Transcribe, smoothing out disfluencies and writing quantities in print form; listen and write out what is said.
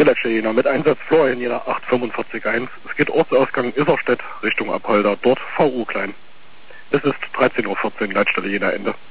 Hier Leitstelle Jena mit Einsatz Florian Jena 845-1. Es geht Ortsausgang Isarstedt Richtung Apolda, dort VU klein. Es ist 13:14 Uhr, Leitstelle Jena Ende.